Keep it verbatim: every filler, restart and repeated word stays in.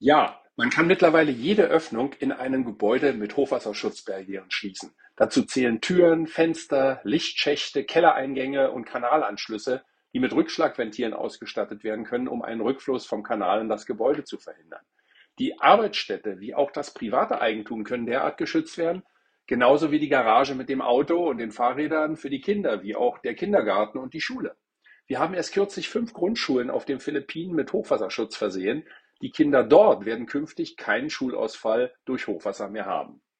Ja, man kann mittlerweile jede Öffnung in einem Gebäude mit Hochwasserschutzbarrieren schließen. Dazu zählen Türen, Fenster, Lichtschächte, Kellereingänge und Kanalanschlüsse, die mit Rückschlagventilen ausgestattet werden können, um einen Rückfluss vom Kanal in das Gebäude zu verhindern. Die Arbeitsstätte wie auch das private Eigentum können derart geschützt werden, genauso wie die Garage mit dem Auto und den Fahrrädern für die Kinder, wie auch der Kindergarten und die Schule. Wir haben erst kürzlich fünf Grundschulen auf den Philippinen mit Hochwasserschutz versehen. Die Kinder dort werden künftig keinen Schulausfall durch Hochwasser mehr haben.